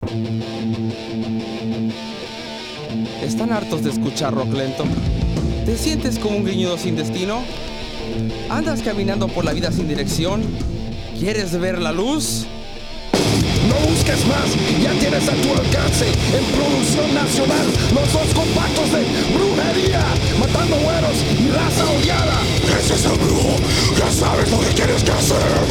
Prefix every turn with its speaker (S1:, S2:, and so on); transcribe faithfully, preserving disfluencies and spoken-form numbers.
S1: ¿Están hartos de escuchar rock lento? ¿Te sientes como un griñudo sin destino? ¿Andas caminando por la vida sin dirección? ¿Quieres ver la luz?
S2: No busques más, ya tienes a tu alcance en producción nacional los dos compactos de brujería, matando güeros y raza odiada.
S3: Ese es el brujo, ya sabes lo que tienes que hacer.